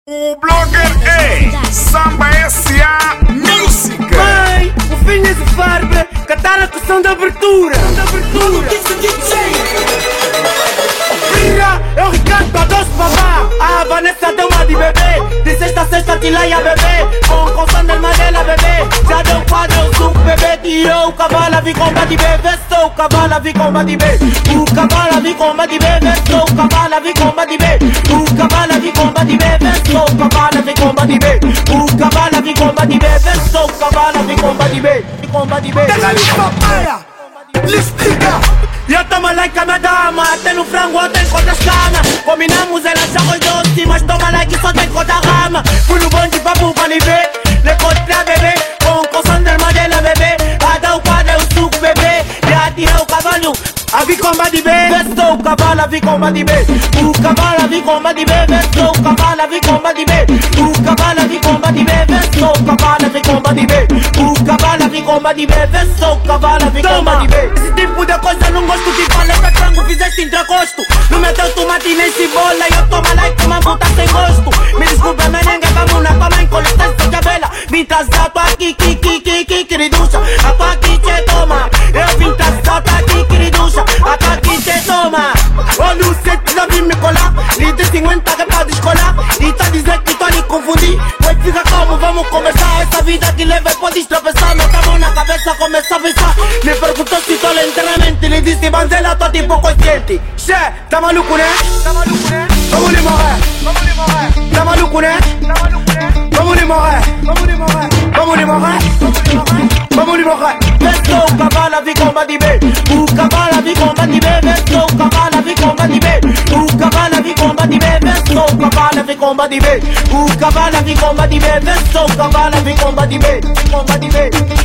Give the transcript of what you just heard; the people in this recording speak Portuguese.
O blogger é Samba S.A. Música. Mãe, o Finhas e Farber cantaram a som da abertura. Vira, é o Ricardo Adoço Babá. A Vanessa deu uma de bebê. De sexta a sexta tileia bebê. Com som del Mandela bebê. Já deu quadro, eu suco bebê. Tirou o cavalo, vi combate bebê. Sou o cavalo, vi combate bebê. O cavalo, vi combate bebê. Sou o cavalo, vi combate bebê. O cavalo, vi combate bebê. Sou o cavalo, vi combate bebê. O cavalo, vi combate bebê. Sou o cavalo, vi combate bebê. Combate bebê. E eu tomo like a minha dama. Até no frango, até contra as canas. Combinamos, ela já foi doce. Mas toma like, só tem contra a rama. Fui no bonde pra buba me ver. Le contra bebê. Com som del Mandela bebê. A dar o quadro, eu suco bebê. Já tirou o cavalo. A vi combate bebê. Sou o cavalo, a vi combate bebê. O cavalo, a vi combate bebê. Sou o cavalo, a vi combate bebê. O cavalo, a vi combate bebê. Sou o cavalo, a vi combate bebê. O cavalo, a vi combate bebê. Sou o cavalo, a vi combate bebê. Esse tipo de coisa não gosto que fala. Essa frango fizeste entregosto. Não meteu tomate nem cebola. E eu tomo like uma puta sem gosto. Me desculpa, menenga, vamos na tua mãe com licença de vela. Vim trazer a tua aqui, queriducha. A tua aqui te toma. Eu vim trazer a tua aqui, queriducha. A tua aqui te toma. Olha o set, já vim me colar. Lhe de 50 que é pra descolar. E tá dizendo que tô a lhe confundir. Mas fica calmo, vamos conversar. Essa vida que leva pode tropeçar. Meta a mão na cabeça, começa a pensar. Me perguntou se tô lentamente. Lhe disse, Banzela, tô tipo consciente. Che, tá maluco, né? Vamos lhe morrer. Tá maluco, né? Vamos lhe morrer. Vamos lhe morrer. Vamos lhe morrer. Sou o cavalo, a vi combate bebê. O cavalo, a vi combate bebê. Sou o cavalo, a vi combate bebê. O cavalo, a vi combate bebê. Sou o cavalo, a vi combate bebê. O cavalo, a vi combate bebê. Sou o cavalo, a vi combate bebê.